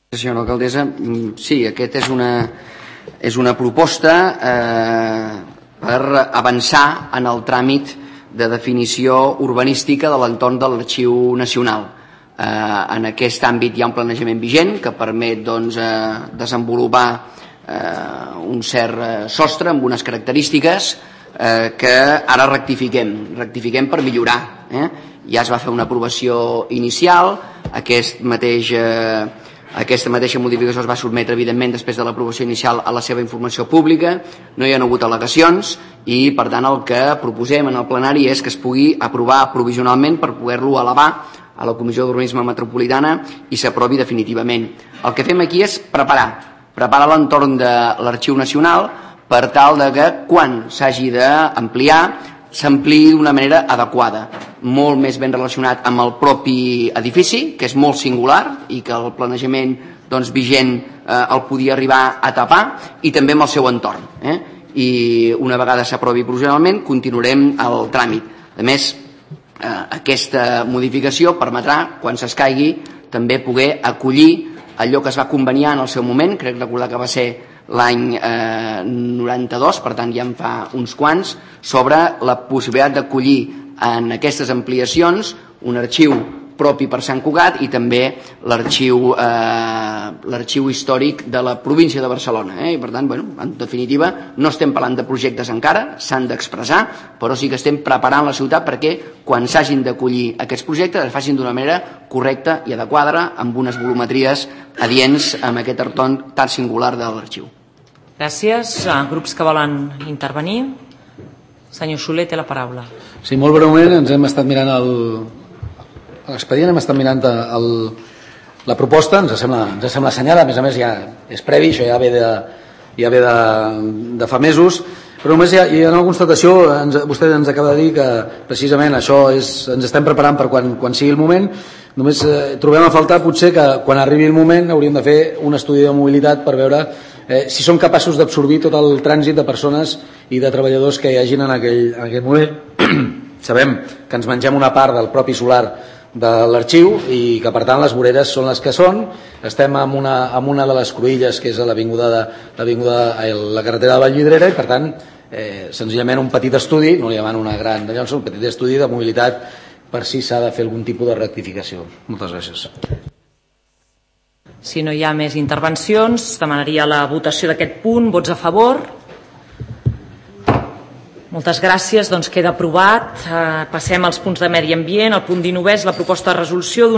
Senyora alcaldessa, sí, aquesta és una proposta per avançar en el tràmit de definició urbanística de l'entorn de l'Arxiu Nacional. En aquest àmbit hi ha un planejament vigent que permet desenvolupar un cert sostre amb unes característiques que ara rectifiquem per millorar. Ja es va fer una aprovació inicial, aquesta mateixa modificació es va sotmetre, evidentment, després de l'aprovació inicial a la seva informació pública, no hi ha hagut al·legacions i, per tant, el que proposem en el plenari és que es pugui aprovar provisionalment per poder-lo elevar a la Comissió d'Urbanisme Metropolitana i s'aprovi definitivament. El que fem aquí és preparar l'entorn de l'Arxiu Nacional per tal que quan s'hagi d'ampliar s'ampliï d'una manera adequada, molt més ben relacionat amb el propi edifici, que és molt singular i que el planejament vigent el podia arribar a tapar, i també amb el seu entorn. I una vegada s'aprovi provisionalment continuarem el tràmit. A més, aquesta modificació permetrà, quan s'escaigui, també poder acollir allò que es va conveniar en el seu moment, crec recordar que va ser l'any 92, per tant ja en fa uns quants, sobre la possibilitat d'acollir en aquestes ampliacions un arxiu propi per Sant Cugat i també l'arxiu històric de la província de Barcelona. I per tant, en definitiva, no estem parlant de projectes encara, s'han d'expressar, però sí que estem preparant la ciutat perquè quan s'hagin d'acollir aquests projectes es facin d'una manera correcta i adequada amb unes volumetries adients amb aquest entorn tan singular de l'arxiu. Gràcies. Grups que volen intervenir. Senyor Soler té la paraula. Sí, molt breument, ens hem estat mirant l'expedient, hem estat mirant la proposta, ens sembla assenyada, a més ja és previ, això ja ve de fa mesos, però només hi ha una constatació, vostè ens acaba de dir que precisament això ens estem preparant per quan sigui el moment. Només trobem a faltar potser que quan arribi el moment hauríem de fer un estudi de mobilitat per veure si són capaços d'absorbir tot el trànsit de persones i de treballadors que hi hagin en aquell moment. Sabem que ens mengem una part del propi solar de l'arxiu i que per tant les voreres són les que són. Estem en una de les cruïlles que és a la carretera de Vallvidrera i per tant senzillament un petit estudi, no li demano una gran d'allò, un petit estudi de mobilitat per si s'ha de fer algun tipus de rectificació. Moltes gràcies. Si no hi ha més intervencions, demanaria la votació d'aquest punt. Vots a favor? Moltes gràcies, doncs queda aprovat. Passem als punts de medi ambient. El punt 19 és la proposta de resolució